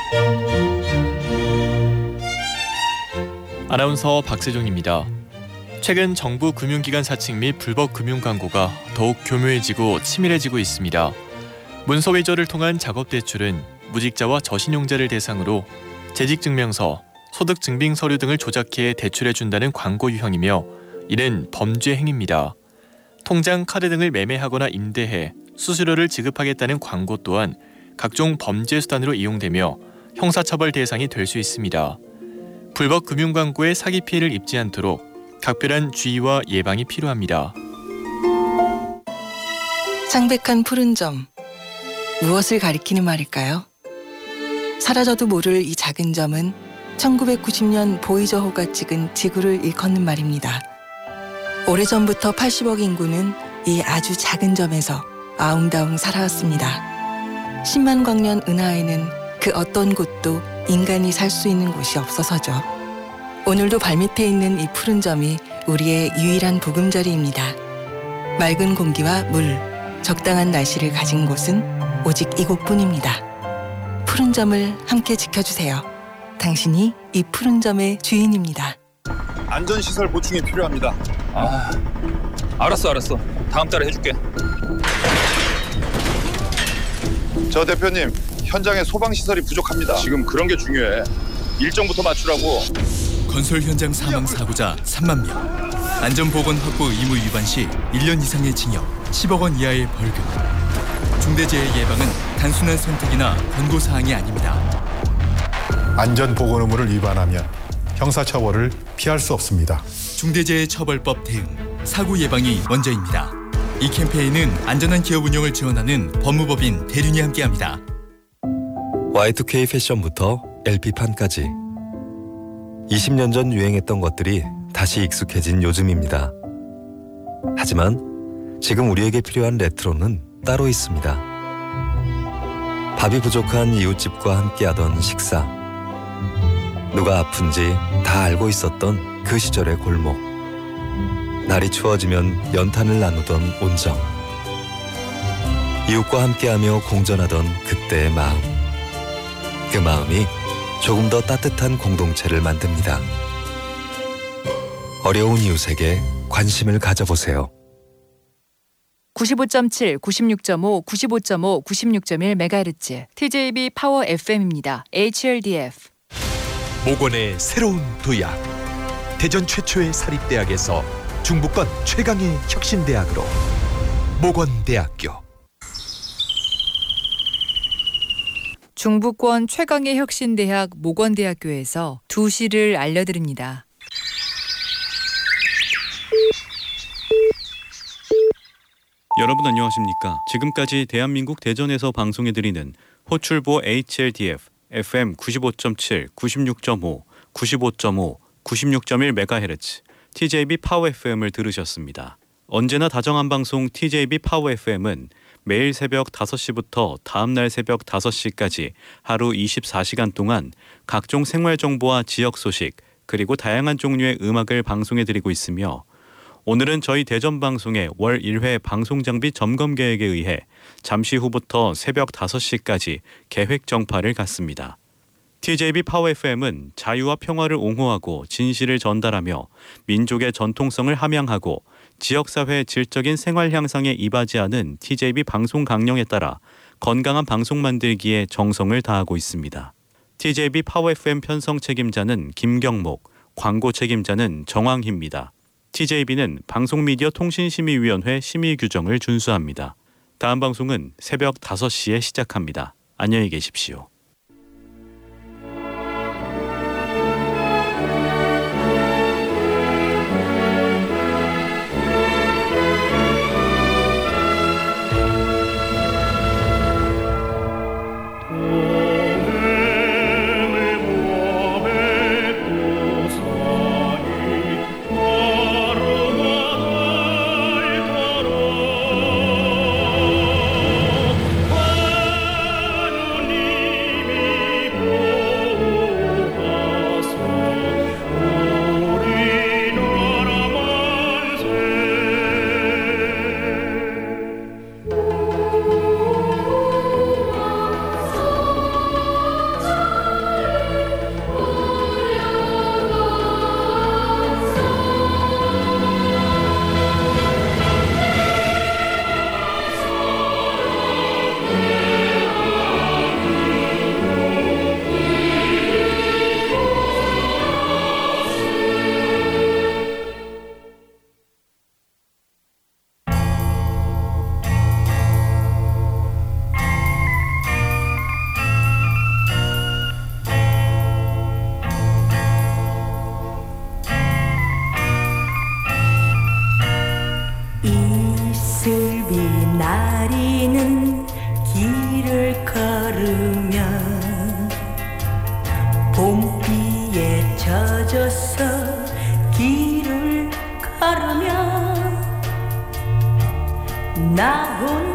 아나운서 박세종입니다. 최근 정부 금융기관 사칭 및 불법 금융 광고가 더욱 교묘해지고 치밀해지고 있습니다. 문서 위조를 통한 작업대출은 무직자와 저신용자를 대상으로 재직증명서, 소득증빙서류 등을 조작해 대출해준다는 광고 유형이며 이는 범죄 행위입니다. 통장, 카드 등을 매매하거나 임대해 수수료를 지급하겠다는 광고 또한 각종 범죄 수단으로 이용되며 형사처벌 대상이 될 수 있습니다. 불법 금융 광고에 사기 피해를 입지 않도록 각별한 주의와 예방이 필요합니다. 창백한 푸른 점, 무엇을 가리키는 말일까요? 사라져도 모를 이 작은 점은 1990년 보이저호가 찍은 지구를 일컫는 말입니다. 오래전부터 80억 인구는 이 아주 작은 점에서 아웅다웅 살아왔습니다. 10만 광년 은하에는 그 어떤 곳도 인간이 살 수 있는 곳이 없어서죠. 오늘도 발밑에 있는 이 푸른 점이 우리의 유일한 보금자리입니다. 맑은 공기와 물, 적당한 날씨를 가진 곳은 오직 이곳뿐입니다. 푸른 점을 함께 지켜주세요. 당신이 이 푸른 점의 주인입니다. 안전시설 보충이 필요합니다. 알았어. 다음 달에 해줄게. 저 대표님, 현장에 소방시설이 부족합니다. 지금 그런 게 중요해. 일정부터 맞추라고. 건설 현장 사망 사고자 3만 명. 안전보건 확보 의무 위반 시 1년 이상의 징역, 10억 원 이하의 벌금. 중대재해 예방은 단순한 선택이나 권고사항이 아닙니다. 안전보건 의무를 위반하면 형사처벌을 피할 수 없습니다. 중대재해처벌법 대응, 사고 예방이 먼저입니다. 이 캠페인은 안전한 기업 운영을 지원하는 법무법인 대륜이 함께합니다. Y2K 패션부터 LP판까지 20년 전 유행했던 것들이 다시 익숙해진 요즘입니다. 하지만 지금 우리에게 필요한 레트로는 따로 있습니다. 밥이 부족한 이웃집과 함께하던 식사, 누가 아픈지 다 알고 있었던 그 시절의 골목, 날이 추워지면 연탄을 나누던 온정, 이웃과 함께하며 공존하던 그때의 마음, 그 마음이 조금 더 따뜻한 공동체를 만듭니다. 어려운 이웃에게 관심을 가져보세요. 95.7, 96.5, 95.5, 96.1MHz TJB 파워 FM입니다. HLDF. 모건의 새로운 도약. 대전 최초의 사립대학에서 중부권 최강의 혁신대학으로 모건대학교. 중부권 최강의 혁신대학 모건대학교에서 2시를 알려드립니다. 여러분 안녕하십니까? 지금까지 대한민국 대전에서 방송해드리는 호출보 HLDF FM 95.7, 96.5, 95.5, 96.1MHz TJB 파워 FM을 들으셨습니다. 언제나 다정한 방송 TJB 파워 FM은 매일 새벽 5시부터 다음날 새벽 5시까지 하루 24시간 동안 각종 생활 정보와 지역 소식 그리고 다양한 종류의 음악을 방송해드리고 있으며 오늘은 저희 대전 방송의 월 1회 방송 장비 점검 계획에 의해 잠시 후부터 새벽 5시까지 계획 정파를 갖습니다. TJB 파워 FM은 자유와 평화를 옹호하고 진실을 전달하며 민족의 전통성을 함양하고 지역사회 질적인 생활 향상에 이바지하는 TJB 방송 강령에 따라 건강한 방송 만들기에 정성을 다하고 있습니다. TJB 파워 FM 편성 책임자는 김경목, 광고 책임자는 정황희입니다. TJB는 방송미디어통신심의위원회 심의 규정을 준수합니다. 다음 방송은 새벽 5시에 시작합니다. 안녕히 계십시오. 떨어져서 길을 걸으면 나 홀